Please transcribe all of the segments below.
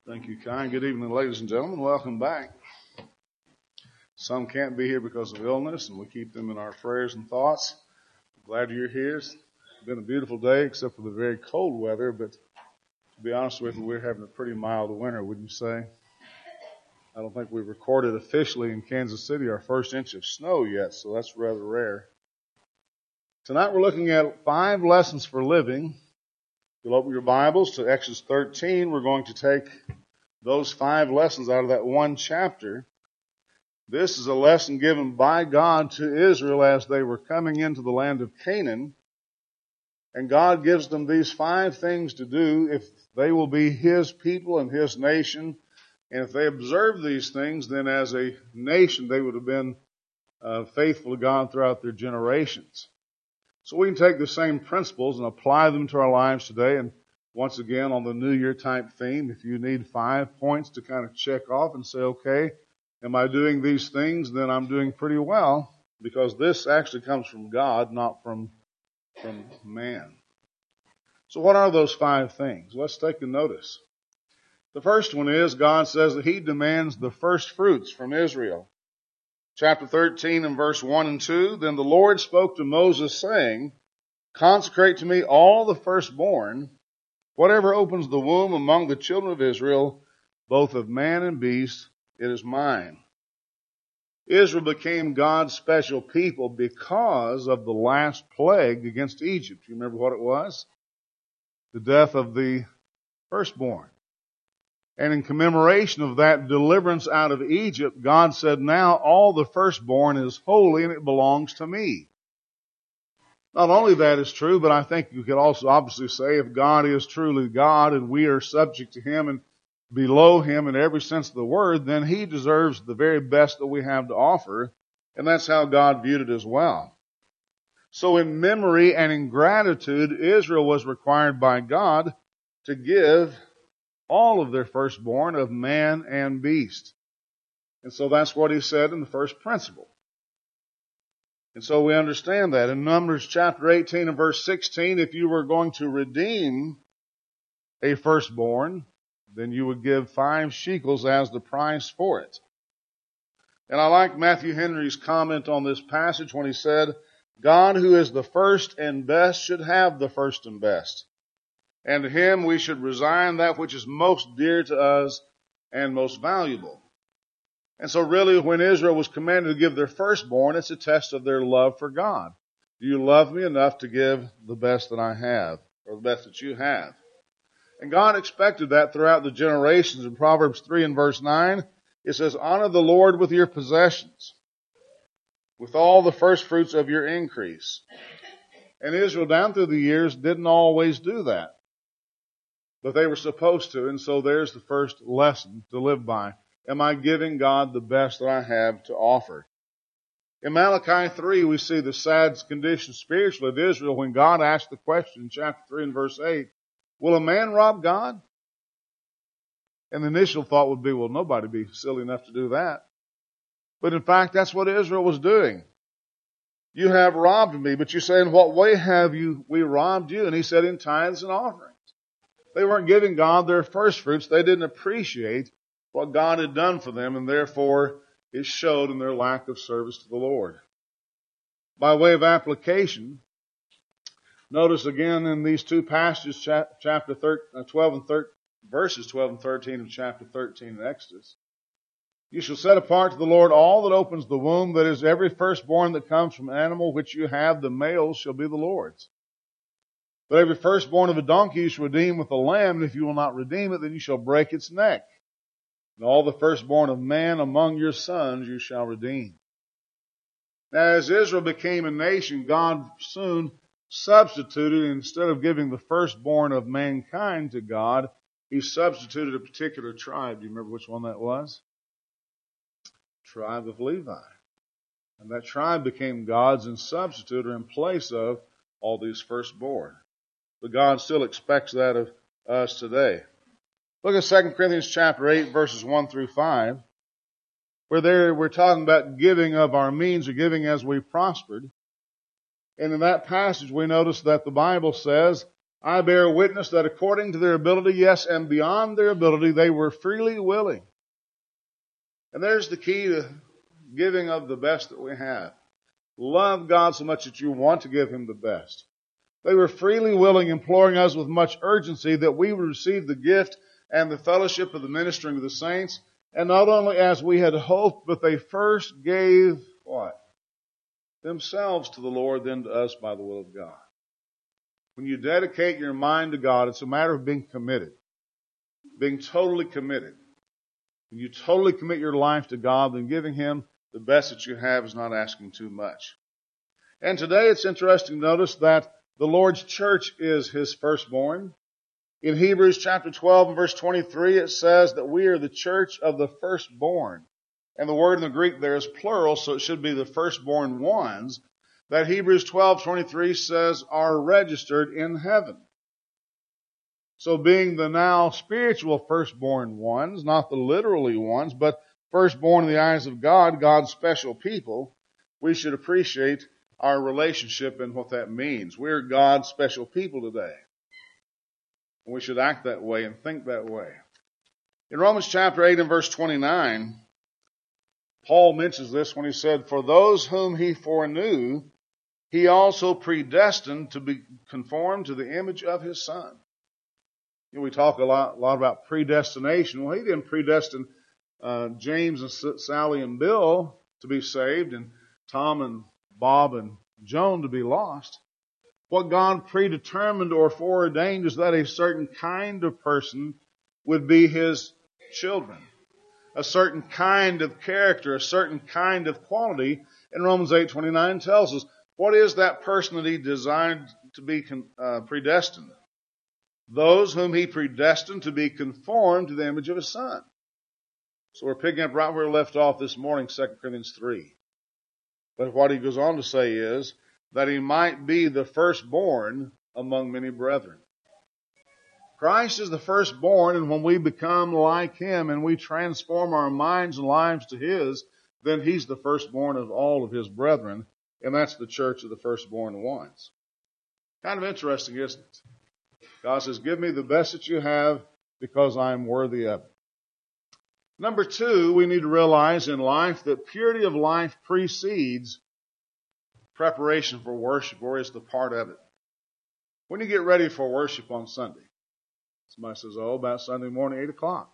Thank you, Kai. Good evening, ladies and gentlemen. Welcome back. Some can't be here because of illness, and we keep them in our prayers and thoughts. Glad you're here. It's been a beautiful day, except for the very cold weather, but to be honest with you, we're having a pretty mild winter, wouldn't you say? I don't think we've recorded officially in Kansas City our first inch of snow yet, so that's rather rare. Tonight we're looking at 5 lessons for living. You'll open your Bibles to Exodus 13. We're going to take those 5 lessons out of that one chapter. This is a lesson given by God to Israel as they were coming into the land of Canaan. And God gives them these 5 things to do if they will be His people and His nation. And if they observe these things, then as a nation they would have been faithful to God throughout their generations. So we can take the same principles and apply them to our lives today. And once again, on the New Year type theme, if you need 5 points to kind of check off and say, okay, am I doing these things? Then I'm doing pretty well, because this actually comes from God, not from man. So what are those 5 things? Let's take a notice. The first one is God says that He demands the first fruits from Israel. Chapter 13 and verse 1 and 2, Then the Lord spoke to Moses, saying, Consecrate to me all the firstborn, whatever opens the womb among the children of Israel, both of man and beast, it is mine. Israel became God's special people because of the last plague against Egypt. You remember what it was? The death of the firstborn. And in commemoration of that deliverance out of Egypt, God said, now all the firstborn is holy and it belongs to me. Not only that is true, but I think you could also obviously say if God is truly God and we are subject to Him and below Him in every sense of the word, then He deserves the very best that we have to offer. And that's how God viewed it as well. So in memory and in gratitude, Israel was required by God to give all of their firstborn of man and beast. And so that's what He said in the first principle. And so we understand that. In Numbers chapter 18 and verse 16, if you were going to redeem a firstborn, then you would give 5 shekels as the price for it. And I like Matthew Henry's comment on this passage when he said, God who is the first and best should have the first and best. And to Him we should resign that which is most dear to us and most valuable. And so really when Israel was commanded to give their firstborn, it's a test of their love for God. Do you love me enough to give the best that I have, or the best that you have? And God expected that throughout the generations. In Proverbs 3 and verse 9, it says, honor the Lord with your possessions, with all the first fruits of your increase. And Israel down through the years didn't always do that. But they were supposed to, and so there's the first lesson to live by. Am I giving God the best that I have to offer? In Malachi 3, we see the sad condition spiritually of Israel when God asked the question in chapter 3 and verse 8, will a man rob God? And the initial thought would be, well, nobody would be silly enough to do that. But in fact, that's what Israel was doing. You have robbed me, but you say, in what way have we robbed you? And He said, in tithes and offerings. They weren't giving God their first fruits. They didn't appreciate what God had done for them, and therefore it showed in their lack of service to the Lord. By way of application, notice again in these 2 passages, chapter 12 and 13, verses 12 and 13 of chapter 13 in Exodus. You shall set apart to the Lord all that opens the womb, that is, every firstborn that comes from an animal which you have, the males shall be the Lord's. But every firstborn of a donkey you shall redeem with a lamb, and if you will not redeem it, then you shall break its neck. And all the firstborn of man among your sons you shall redeem. Now, as Israel became a nation, God soon substituted, instead of giving the firstborn of mankind to God, He substituted a particular tribe. Do you remember which one that was? Tribe of Levi. And that tribe became God's and substituted in place of all these firstborn. But God still expects that of us today. Look at 2 Corinthians chapter 8, verses 1 through 5, where there we're talking about giving of our means, or giving as we prospered. And in that passage we notice that the Bible says I bear witness that according to their ability, yes, and beyond their ability, they were freely willing. And there's the key to giving of the best that we have. Love God so much that you want to give Him the best. They were freely willing, imploring us with much urgency that we would receive the gift and the fellowship of the ministering of the saints. And not only as we had hoped, but they first gave what? Themselves to the Lord, then to us by the will of God. When you dedicate your mind to God, it's a matter of being committed, being totally committed. When you totally commit your life to God, then giving Him the best that you have is not asking too much. And today it's interesting to notice that the Lord's church is His firstborn. In Hebrews chapter 12 and verse 23, it says that we are the church of the firstborn. And the word in the Greek there is plural, so it should be the firstborn ones that Hebrews 12:23 says are registered in heaven. So being the now spiritual firstborn ones, not the literally ones, but firstborn in the eyes of God, God's special people, we should appreciate our relationship and what that means. We're God's special people today. And we should act that way and think that way. In Romans chapter 8 and verse 29, Paul mentions this when he said, "For those whom He foreknew, He also predestined to be conformed to the image of His Son." You know, we talk a lot about predestination. Well, He didn't predestine James and Sally and Bill to be saved and Tom and Bob and Joan to be lost. What God predetermined or foreordained is that a certain kind of person would be His children. A certain kind of character, a certain kind of quality. And Romans 8:29 tells us, what is that person that He designed to be predestined? Those whom He predestined to be conformed to the image of His Son. So we're picking up right where we left off this morning, 2 Corinthians 3. But what he goes on to say is that He might be the firstborn among many brethren. Christ is the firstborn, and when we become like Him and we transform our minds and lives to His, then He's the firstborn of all of His brethren, and that's the church of the firstborn ones. Kind of interesting, isn't it? God says, give me the best that you have because I am worthy of it. Number two, we need to realize in life that purity of life precedes preparation for worship, or is the part of it. When you get ready for worship on Sunday, somebody says, oh, about Sunday morning, 8 o'clock.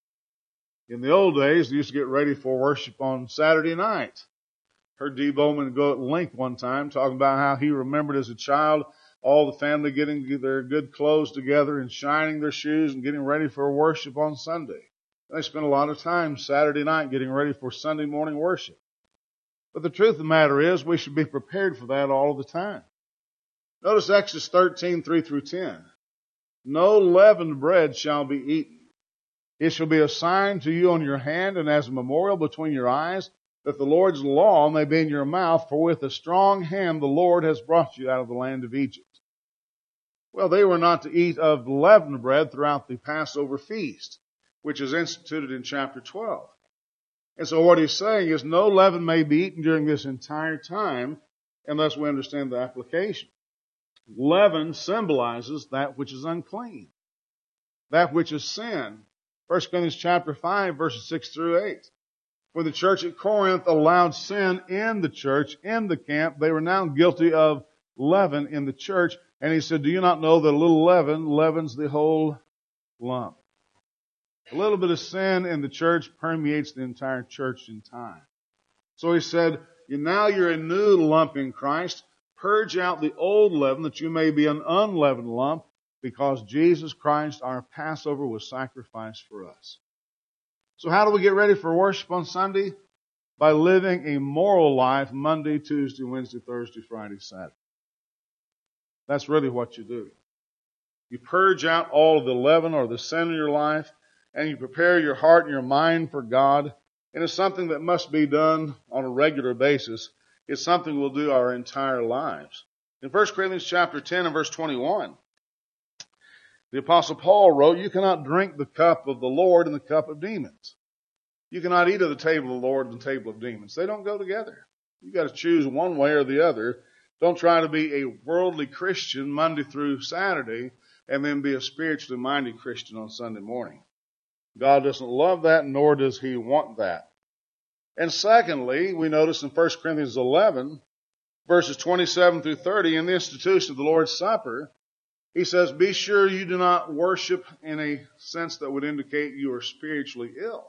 In the old days, they used to get ready for worship on Saturday night. Heard Dee Bowman go at length one time talking about how he remembered as a child all the family getting their good clothes together and shining their shoes and getting ready for worship on Sunday. They spent a lot of time Saturday night getting ready for Sunday morning worship. But the truth of the matter is we should be prepared for that all the time. Notice Exodus 13:3-10. No leavened bread shall be eaten. It shall be a sign to you on your hand and as a memorial between your eyes, that the Lord's law may be in your mouth, for with a strong hand the Lord has brought you out of the land of Egypt. Well, they were not to eat of leavened bread throughout the Passover feast, which is instituted in chapter 12. And so what he's saying is no leaven may be eaten during this entire time unless we understand the application. Leaven symbolizes that which is unclean, that which is sin. 1 Corinthians chapter 5, verses 6-8. When the church at Corinth allowed sin in the church, in the camp, they were now guilty of leaven in the church. And he said, do you not know that a little leaven leavens the whole lump? A little bit of sin in the church permeates the entire church in time. So he said, now you're a new lump in Christ. Purge out the old leaven that you may be an unleavened lump, because Jesus Christ, our Passover, was sacrificed for us. So how do we get ready for worship on Sunday? By living a moral life Monday, Tuesday, Wednesday, Thursday, Friday, Saturday. That's really what you do. You purge out all of the leaven or the sin in your life, and you prepare your heart and your mind for God. And it's something that must be done on a regular basis. It's something we'll do our entire lives. In 1 Corinthians chapter 10 and verse 21, the Apostle Paul wrote, you cannot drink the cup of the Lord and the cup of demons. You cannot eat of the table of the Lord and the table of demons. They don't go together. You've got to choose one way or the other. Don't try to be a worldly Christian Monday through Saturday and then be a spiritually minded Christian on Sunday morning. God doesn't love that, nor does He want that. And secondly, we notice in 1 Corinthians 11, verses 27 through 30, in the institution of the Lord's Supper, he says, be sure you do not worship in a sense that would indicate you are spiritually ill.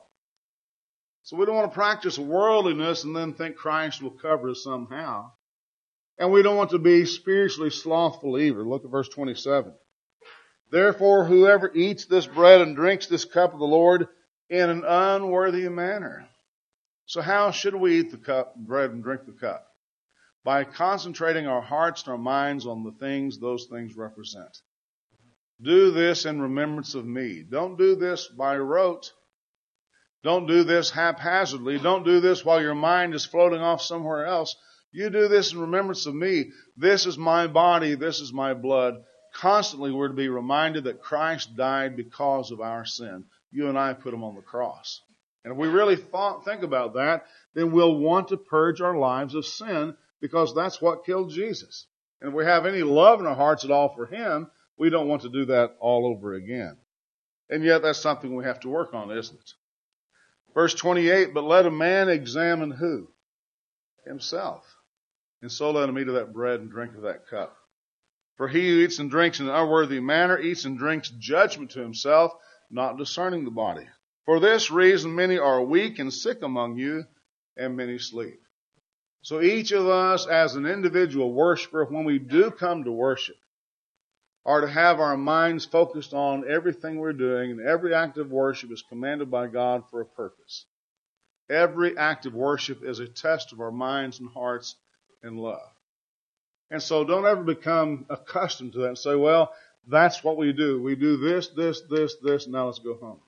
So we don't want to practice worldliness and then think Christ will cover us somehow. And we don't want to be spiritually slothful either. Look at verse 27. Therefore, whoever eats this bread and drinks this cup of the Lord in an unworthy manner. So how should we eat the bread and drink the cup? By concentrating our hearts and our minds on the things those things represent. Do this in remembrance of me. Don't do this by rote. Don't do this haphazardly. Don't do this while your mind is floating off somewhere else. You do this in remembrance of me. This is my body. This is my blood. Constantly we're to be reminded that Christ died because of our sin. You and I put him on the cross. And if we really think about that, then we'll want to purge our lives of sin, because that's what killed Jesus. And if we have any love in our hearts at all for him, we don't want to do that all over again. And yet that's something we have to work on, isn't it? Verse 28, but let a man examine who? Himself. And so let him eat of that bread and drink of that cup. For he who eats and drinks in an unworthy manner eats and drinks judgment to himself, not discerning the body. For this reason many are weak and sick among you, and many sleep. So each of us as an individual worshiper, when we do come to worship, are to have our minds focused on everything we're doing, and every act of worship is commanded by God for a purpose. Every act of worship is a test of our minds and hearts in love. And so don't ever become accustomed to that and say, well, that's what we do. We do this, now let's go home.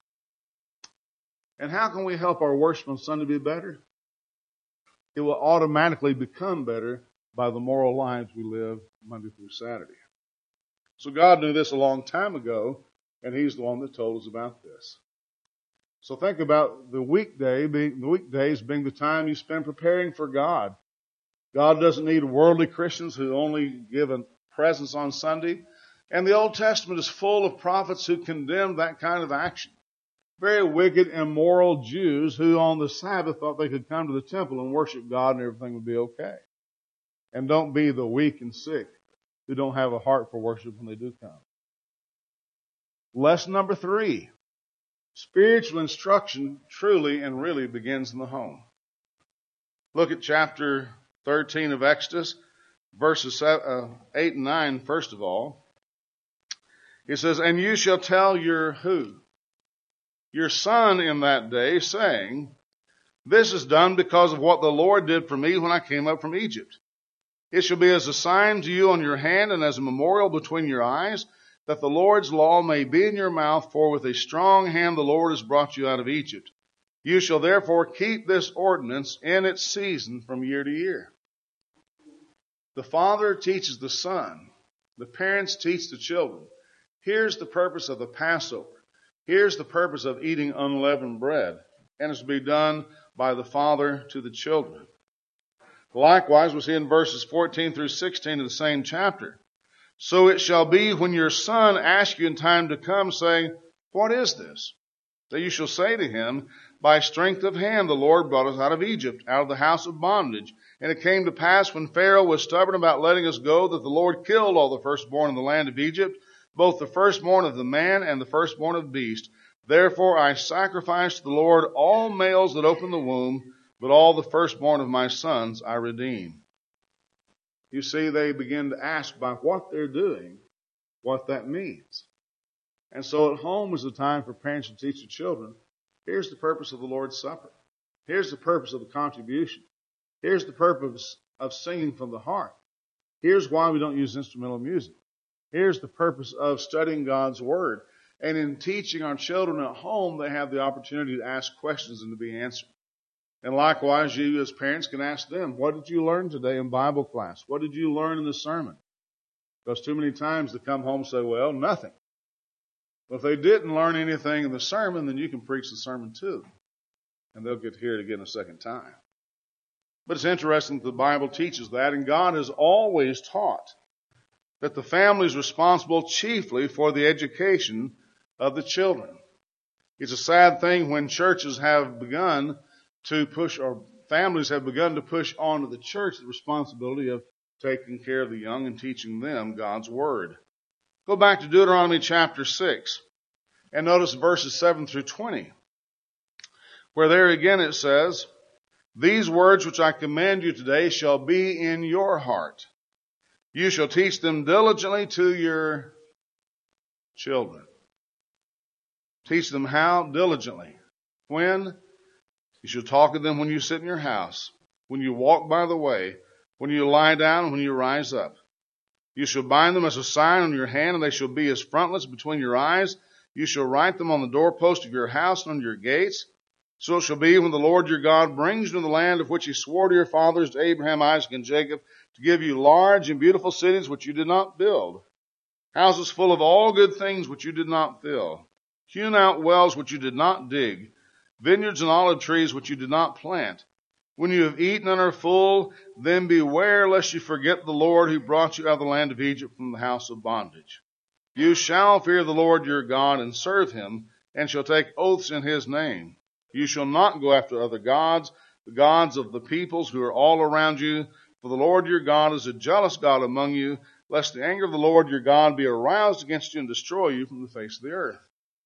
And how can we help our worship on Sunday be better? It will automatically become better by the moral lives we live Monday through Saturday. So God knew this a long time ago, and he's the one that told us about this. So think about the weekdays being the time you spend preparing for God. God doesn't need worldly Christians who only give a presence on Sunday. And the Old Testament is full of prophets who condemn that kind of action. Very wicked, immoral Jews who on the Sabbath thought they could come to the temple and worship God and everything would be okay. And don't be the weak and sick who don't have a heart for worship when they do come. Lesson number 3. Spiritual instruction truly and really begins in the home. Look at chapter 13 of Exodus, verses 8 and 9, first of all. It says, and you shall tell your who? Your son in that day, saying, this is done because of what the Lord did for me when I came up from Egypt. It shall be as a sign to you on your hand and as a memorial between your eyes, that the Lord's law may be in your mouth, for with a strong hand the Lord has brought you out of Egypt. You shall therefore keep this ordinance in its season from year to year. The father teaches the son. The parents teach the children. Here's the purpose of the Passover. Here's the purpose of eating unleavened bread. And it's to be done by the father to the children. Likewise, we see in verses 14 through 16 of the same chapter. So it shall be when your son asks you in time to come, saying, what is this? That you shall say to him, by strength of hand the Lord brought us out of Egypt, out of the house of bondage. And it came to pass when Pharaoh was stubborn about letting us go, that the Lord killed all the firstborn in the land of Egypt, both the firstborn of the man and the firstborn of beast. Therefore I sacrifice to the Lord all males that open the womb, but all the firstborn of my sons I redeem. You see, they begin to ask by what they're doing, what that means. And so at home is the time for parents to teach their children, here's the purpose of the Lord's Supper. Here's the purpose of the contribution. Here's the purpose of singing from the heart. Here's why we don't use instrumental music. Here's the purpose of studying God's Word. And in teaching our children at home, they have the opportunity to ask questions and to be answered. And likewise, you as parents can ask them, what did you learn today in Bible class? What did you learn in the sermon? Because too many times they come home and say, well, nothing. Well, if they didn't learn anything in the sermon, then you can preach the sermon too. And they'll get to hear it again a second time. But it's interesting that the Bible teaches that, and God has always taught that the family is responsible chiefly for the education of the children. It's a sad thing when churches have begun to push, or families have begun to push onto the church the responsibility of taking care of the young and teaching them God's Word. Go back to Deuteronomy chapter 6 and notice verses 7 through 20, where there again it says, "These words which I command you today shall be in your heart. You shall teach them diligently to your children." Teach them how? Diligently. When? You shall talk of them when you sit in your house, when you walk by the way, when you lie down, and when you rise up. You shall bind them as a sign on your hand, and they shall be as frontlets between your eyes. You shall write them on the doorpost of your house and on your gates. So it shall be when the Lord your God brings you to the land of which he swore to your fathers, to Abraham, Isaac, and Jacob, to give you large and beautiful cities which you did not build, houses full of all good things which you did not fill, hewn out wells which you did not dig, vineyards and olive trees which you did not plant. When you have eaten and are full, then beware lest you forget the Lord who brought you out of the land of Egypt from the house of bondage. You shall fear the Lord your God and serve him, and shall take oaths in his name. You shall not go after other gods, the gods of the peoples who are all around you, for the Lord your God is a jealous God among you, lest the anger of the Lord your God be aroused against you and destroy you from the face of the earth.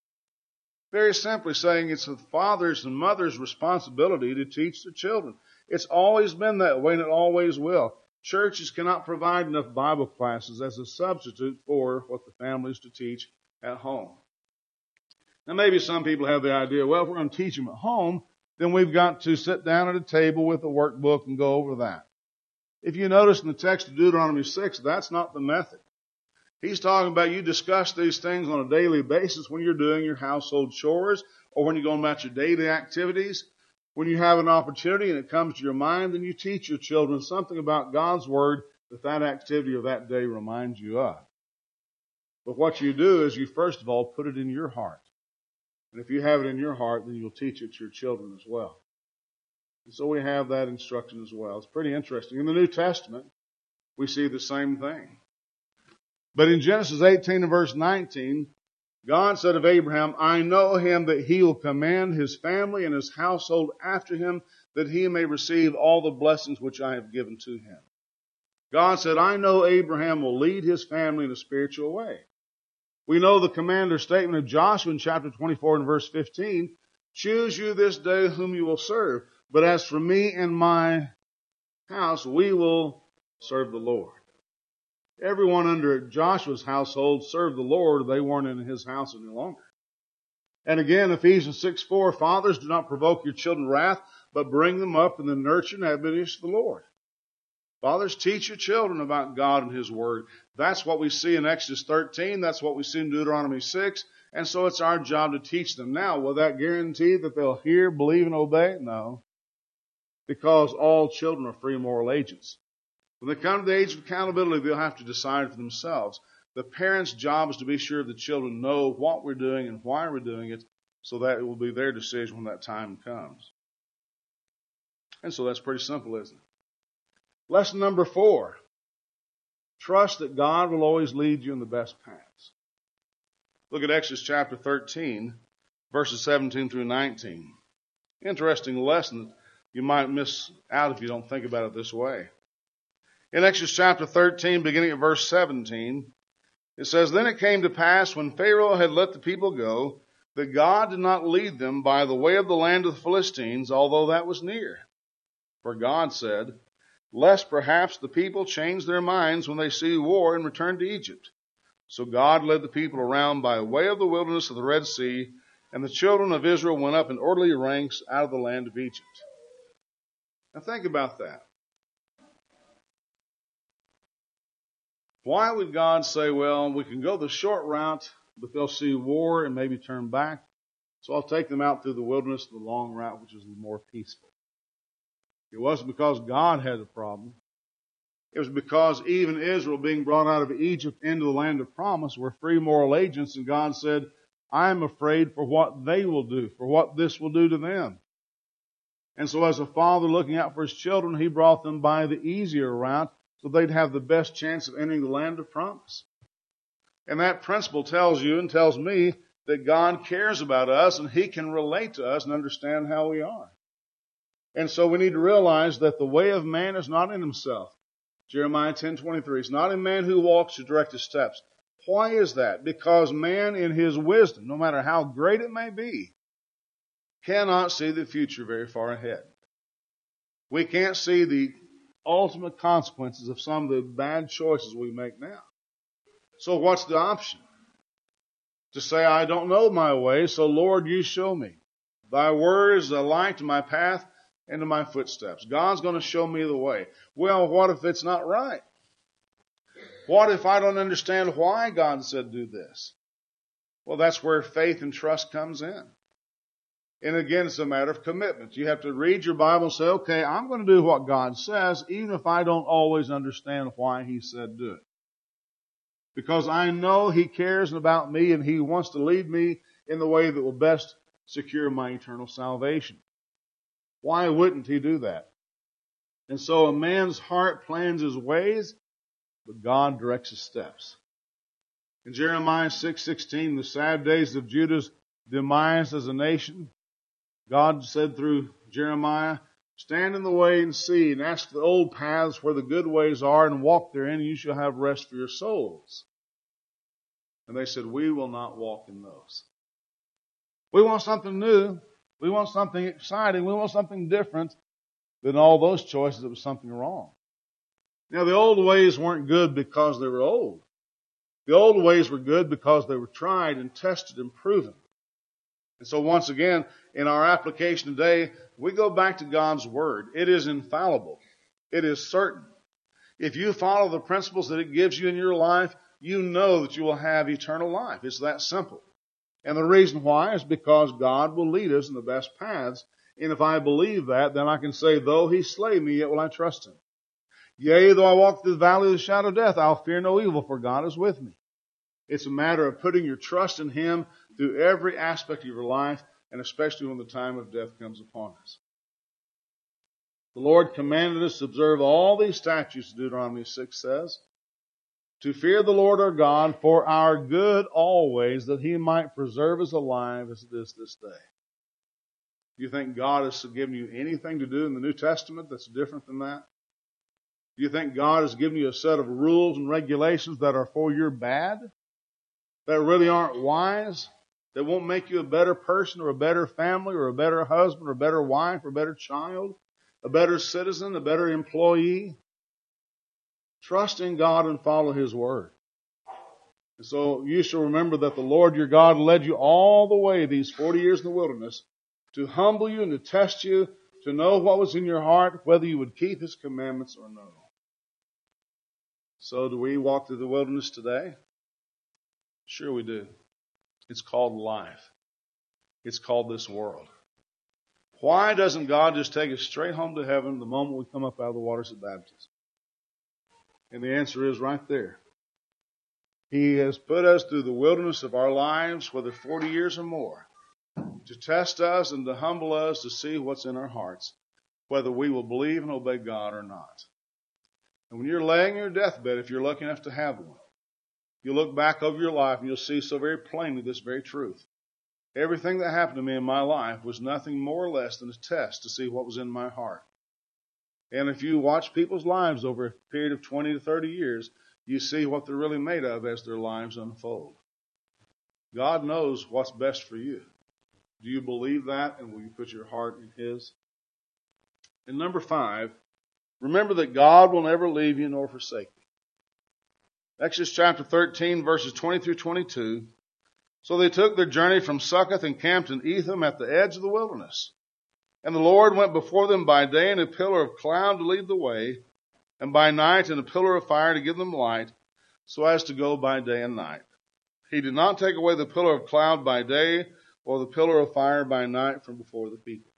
Very simply saying it's the father's and mother's responsibility to teach their children. It's always been that way, and it always will. Churches cannot provide enough Bible classes as a substitute for what the family is to teach at home. Now, maybe some people have the idea, well, if we're going to teach them at home, then we've got to sit down at a table with a workbook and go over that. If you notice in the text of Deuteronomy 6, that's not the method. He's talking about you discuss these things on a daily basis when you're doing your household chores or when you're going about your daily activities. When you have an opportunity and it comes to your mind, then you teach your children something about God's Word that activity of that day reminds you of. But what you do is you first of all put it in your heart. And if you have it in your heart, then you'll teach it to your children as well. And so we have that instruction as well. It's pretty interesting. In the New Testament, we see the same thing. But in Genesis 18 and verse 19, God said of Abraham, "I know him that he will command his family and his household after him, that he may receive all the blessings which I have given to him." God said, I know Abraham will lead his family in a spiritual way. We know the commander statement of Joshua in chapter 24 and verse 15, "Choose you this day whom you will serve. But as for me and my house, we will serve the Lord." Everyone under Joshua's household served the Lord. They weren't in his house any longer. And again, Ephesians 6:4, "Fathers, do not provoke your children to wrath, but bring them up in the nurture and admonition of the Lord." Fathers, teach your children about God and his Word. That's what we see in Exodus 13. That's what we see in Deuteronomy 6. And so it's our job to teach them. Now, will that guarantee that they'll hear, believe, and obey? No. Because all children are free moral agents. When they come to the age of accountability, they'll have to decide for themselves. The parents' job is to be sure the children know what we're doing and why we're doing it, so that it will be their decision when that time comes. And so that's pretty simple, isn't it? Lesson number 4. Trust that God will always lead you in the best paths. Look at Exodus chapter 13, verses 17 through 19. Interesting lesson that you might miss out if you don't think about it this way. In Exodus chapter 13, beginning at verse 17, it says, "Then it came to pass when Pharaoh had let the people go, that God did not lead them by the way of the land of the Philistines, although that was near. For God said, lest perhaps the people change their minds when they see war and return to Egypt. So God led the people around by way of the wilderness of the Red Sea, and the children of Israel went up in orderly ranks out of the land of Egypt." Now think about that. Why would God say, well, we can go the short route, but they'll see war and maybe turn back, so I'll take them out through the wilderness, the long route, which is more peaceful? It wasn't because God had a problem. It was because even Israel, being brought out of Egypt into the land of promise, were free moral agents, and God said, I'm afraid for what they will do, for what this will do to them. And so as a father looking out for his children, he brought them by the easier route so they'd have the best chance of entering the land of promise. And that principle tells you and tells me that God cares about us and he can relate to us and understand how we are. And so we need to realize that the way of man is not in himself. Jeremiah 10:23. It's not in man who walks to direct his steps. Why is that? Because man in his wisdom, no matter how great it may be, cannot see the future very far ahead. We can't see the ultimate consequences of some of the bad choices we make now. So what's the option? To say, I don't know my way, so Lord, you show me. Thy word is a light to my path and to my footsteps. God's going to show me the way. Well, what if it's not right? What if I don't understand why God said do this? Well, that's where faith and trust comes in. And again, it's a matter of commitment. You have to read your Bible and say, okay, I'm going to do what God says, even if I don't always understand why he said do it. Because I know he cares about me and he wants to lead me in the way that will best secure my eternal salvation. Why wouldn't he do that? And so a man's heart plans his ways, but God directs his steps. In Jeremiah 6:16, the sad days of Judah's demise as a nation, God said through Jeremiah, stand in the way and see, and ask the old paths where the good ways are, and walk therein, and you shall have rest for your souls. And they said, we will not walk in those. We want something new. We want something exciting. We want something different than all those choices. It was something wrong. Now, the old ways weren't good because they were old. The old ways were good because they were tried and tested and proven. And so once again, in our application today, we go back to God's Word. It is infallible. It is certain. If you follow the principles that it gives you in your life, you know that you will have eternal life. It's that simple. And the reason why is because God will lead us in the best paths. And if I believe that, then I can say, though he slay me, yet will I trust him. Yea, though I walk through the valley of the shadow of death, I'll fear no evil, for God is with me. It's a matter of putting your trust in him through every aspect of your life, and especially when the time of death comes upon us. The Lord commanded us to observe all these statutes, Deuteronomy 6 says, to fear the Lord our God for our good always, that he might preserve us alive as it is this day. Do you think God has given you anything to do in the New Testament that's different than that? Do you think God has given you a set of rules and regulations that are for your bad? That really aren't wise? That won't make you a better person or a better family or a better husband or a better wife or a better child? A better citizen, a better employee? Trust in God and follow his word. And so you shall remember that the Lord your God led you all the way these 40 years in the wilderness to humble you and to test you, to know what was in your heart, whether you would keep his commandments or no. So do we walk through the wilderness today? Sure we do. It's called life. It's called this world. Why doesn't God just take us straight home to heaven the moment we come up out of the waters of baptism? And the answer is right there. He has put us through the wilderness of our lives, whether 40 years or more, to test us and to humble us to see what's in our hearts, whether we will believe and obey God or not. And when you're laying in your deathbed, if you're lucky enough to have one, you look back over your life and you'll see so very plainly this very truth. Everything that happened to me in my life was nothing more or less than a test to see what was in my heart. And if you watch people's lives over a period of 20 to 30 years, you see what they're really made of as their lives unfold. God knows what's best for you. Do you believe that, and will you put your heart in his? And number 5, remember that God will never leave you nor forsake you. Exodus chapter 13, verses 20 through 22. So they took their journey from Succoth and camped in Etham at the edge of the wilderness. And the Lord went before them by day in a pillar of cloud to lead the way, and by night in a pillar of fire to give them light, so as to go by day and night. He did not take away the pillar of cloud by day or the pillar of fire by night from before the people.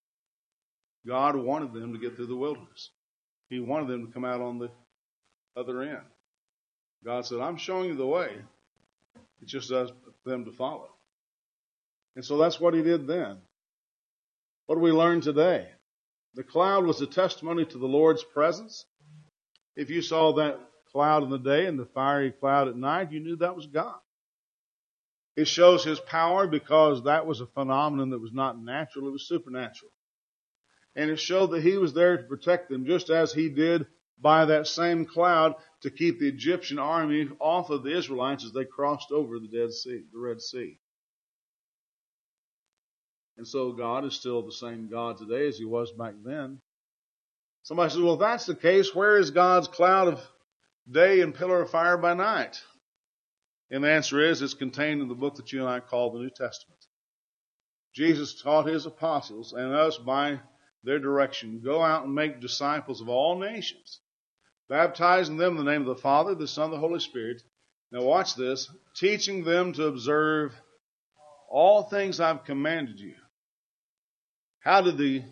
God wanted them to get through the wilderness. He wanted them to come out on the other end. God said, I'm showing you the way. It's just up to them to follow. And so that's what he did then. What do we learn today? The cloud was a testimony to the Lord's presence. If you saw that cloud in the day and the fiery cloud at night, you knew that was God. It shows his power because that was a phenomenon that was not natural, it was supernatural. And it showed that he was there to protect them, just as he did by that same cloud to keep the Egyptian army off of the Israelites as they crossed over the Red Sea. And so God is still the same God today as he was back then. Somebody says, well, if that's the case, where is God's cloud of day and pillar of fire by night? And the answer is, it's contained in the book that you and I call the New Testament. Jesus taught his apostles and us by their direction, go out and make disciples of all nations, baptizing them in the name of the Father, the Son, and the Holy Spirit. Now watch this, teaching them to observe all things I've commanded you. How did the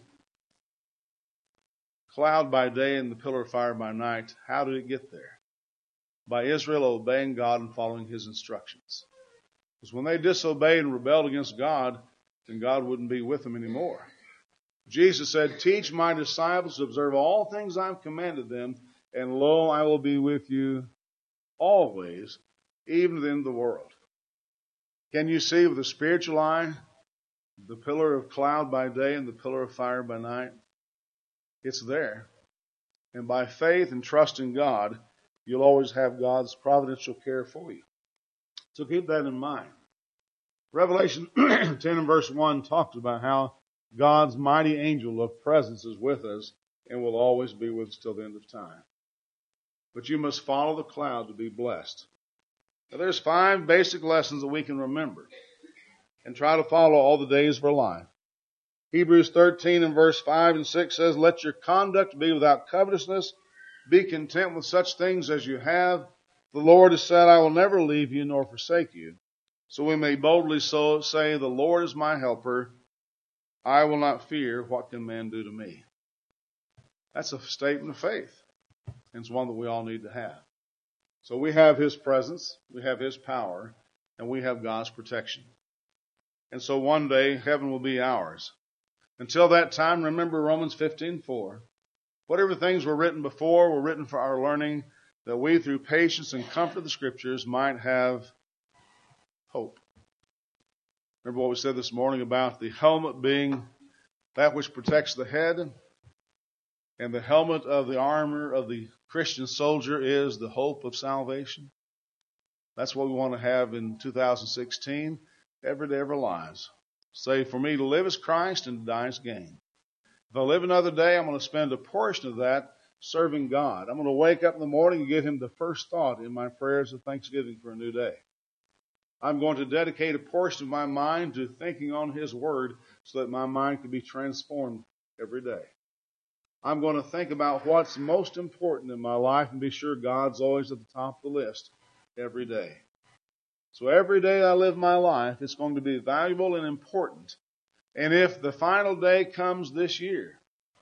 cloud by day and the pillar of fire by night, how did it get there? By Israel obeying God and following his instructions. Because when they disobeyed and rebelled against God, then God wouldn't be with them anymore. Jesus said, teach my disciples to observe all things I've commanded them, and lo, I will be with you always, even to the end of the world. Can you see with the spiritual eye the pillar of cloud by day and the pillar of fire by night? It's there. And by faith and trust in God, you'll always have God's providential care for you. So keep that in mind. Revelation 10 and verse 1 talks about how God's mighty angel of presence is with us and will always be with us till the end of time. But you must follow the cloud to be blessed. Now, there's 5 basic lessons that we can remember and try to follow all the days of our life. Hebrews 13 and verse 5 and 6 says, let your conduct be without covetousness. Be content with such things as you have. The Lord has said, I will never leave you nor forsake you. So we may boldly so say, the Lord is my helper. I will not fear. What can man do to me? That's a statement of faith. And it's one that we all need to have. So we have his presence, we have his power, and we have God's protection. And so one day heaven will be ours. Until that time, remember Romans 15:4. Whatever things were written before were written for our learning, that we through patience and comfort of the Scriptures might have hope. Remember what we said this morning about the helmet being that which protects the head, and the helmet of the armor of the Christian soldier is the hope of salvation. That's what we want to have in 2016, every day of our lives. Say, for me to live is Christ and to die is gain. If I live another day, I'm going to spend a portion of that serving God. I'm going to wake up in the morning and give him the first thought in my prayers of thanksgiving for a new day. I'm going to dedicate a portion of my mind to thinking on his word so that my mind can be transformed every day. I'm going to think about what's most important in my life and be sure God's always at the top of the list every day. So every day I live my life, it's going to be valuable and important. And if the final day comes this year,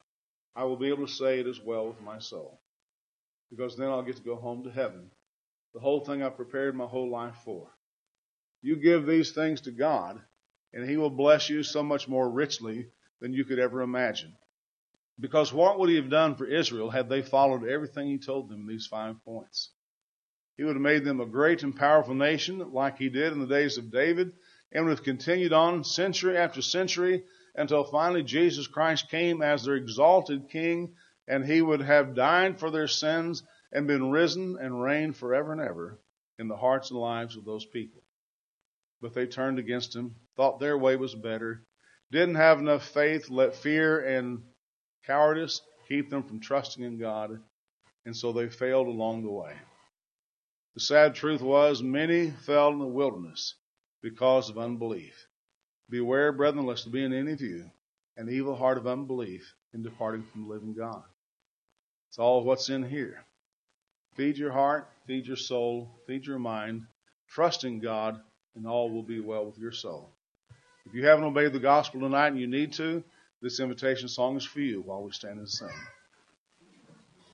I will be able to say it is well with my soul. Because then I'll get to go home to heaven. The whole thing I've prepared my whole life for. You give these things to God, and he will bless you so much more richly than you could ever imagine. Because what would he have done for Israel had they followed everything he told them in these 5 points? He would have made them a great and powerful nation like he did in the days of David, and would have continued on century after century until finally Jesus Christ came as their exalted king, and he would have died for their sins and been risen and reigned forever and ever in the hearts and lives of those people. But they turned against him, thought their way was better, didn't have enough faith, let fear and cowardice keep them from trusting in God, and so they failed along the way. The sad truth was many fell in the wilderness because of unbelief. Beware, brethren, lest there be in any of you an evil heart of unbelief in departing from the living God. It's all what's in here. Feed your heart, feed your soul, feed your mind, trust in God, and all will be well with your soul. If you haven't obeyed the gospel tonight and you need to, this invitation song is for you while we stand and sing.